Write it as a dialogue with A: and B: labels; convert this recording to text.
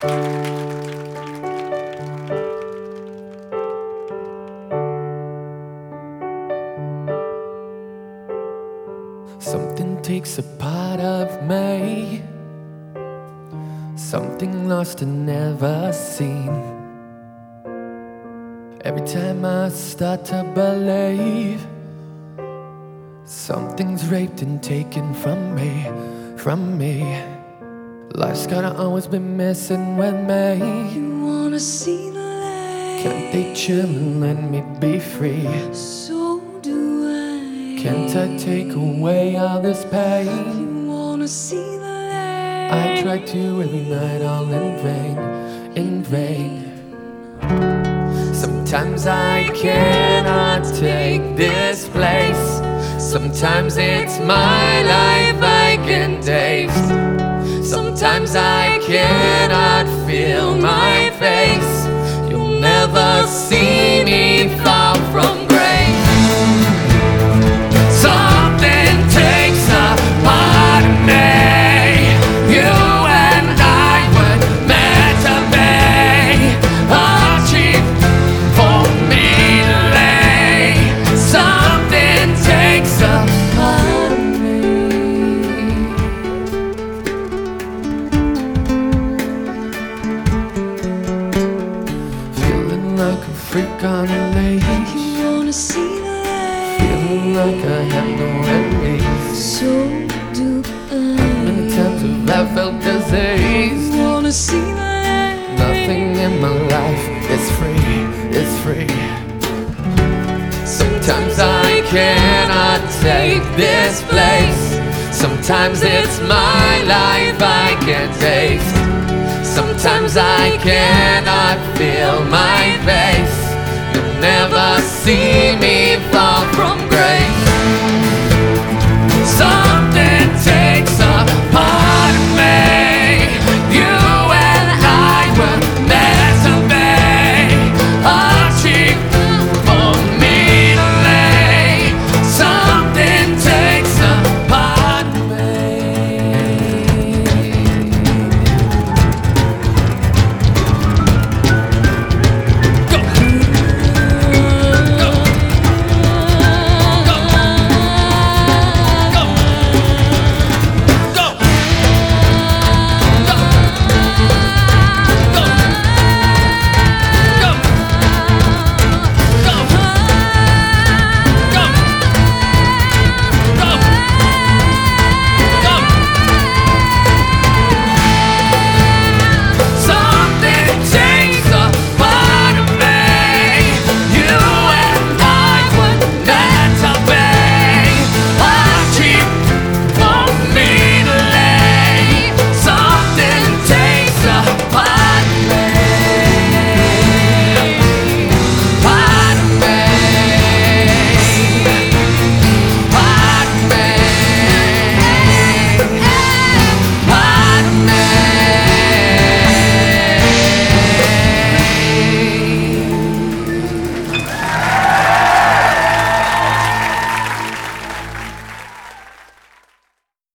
A: Something takes a part of me, something lost and never seen. Every time I start to believe, something's raped and taken from me, from me. Life's gotta always be messing with me.
B: You wanna see the light?
A: Can't they chill and let me be free?
B: So do I.
A: Can't I take away all this pain?
B: You wanna see the light?
A: I try to every night, all in vain, in vain. Sometimes I cannot take this place. Sometimes it's my life I can taste. Sometimes I cannot feel my face. You'll never see me far from grace. Something takes a part of me. You and I were meant to be. A cheap for me to lay. Something takes a part of me. Feeling like a freak on a leash.
B: You wanna see the light?
A: Feeling like I have no enemies.
B: So do
A: How
B: I.
A: many times have I felt diseased?
B: You wanna see the light?
A: Nothing in my life is free, is free. Sometimes I cannot take this place. Sometimes it's my life I can taste. Sometimes I cannot feel my face. You'll never see me fall from grace.